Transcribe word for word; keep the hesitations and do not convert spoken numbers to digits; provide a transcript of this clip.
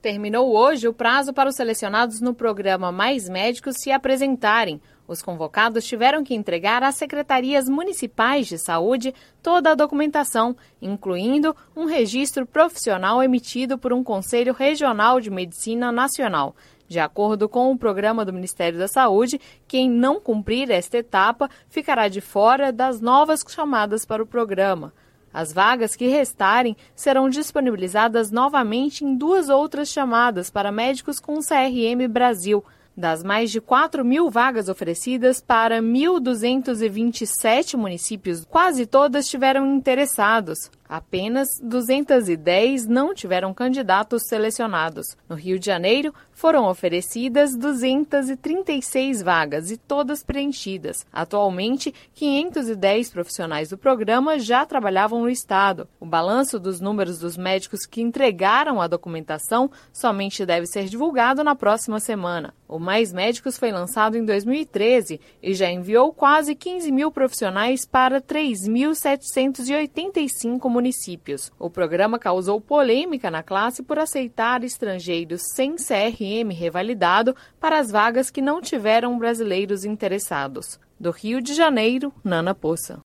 Terminou hoje o prazo para os selecionados no programa Mais Médicos se apresentarem. Os convocados tiveram que entregar às secretarias municipais de saúde toda a documentação, incluindo um registro profissional emitido por um Conselho Regional de Medicina Nacional. De acordo com o programa do Ministério da Saúde, quem não cumprir esta etapa ficará de fora das novas chamadas para o programa. As vagas que restarem serão disponibilizadas novamente em duas outras chamadas para médicos com C R M Brasil. Das mais de quatro mil vagas oferecidas para mil duzentos e vinte e sete municípios, quase todas tiveram interessados. Apenas duzentos e dez não tiveram candidatos selecionados. No Rio de Janeiro, foram oferecidas duzentas e trinta e seis vagas e todas preenchidas. Atualmente, quinhentos e dez profissionais do programa já trabalhavam no estado. O balanço dos números dos médicos que entregaram a documentação somente deve ser divulgado na próxima semana. O Mais Médicos foi lançado em dois mil e treze e já enviou quase quinze mil profissionais para três mil setecentos e oitenta e cinco municípios. O programa causou polêmica na classe por aceitar estrangeiros sem C R M revalidado para as vagas que não tiveram brasileiros interessados. Do Rio de Janeiro, Nana Poça.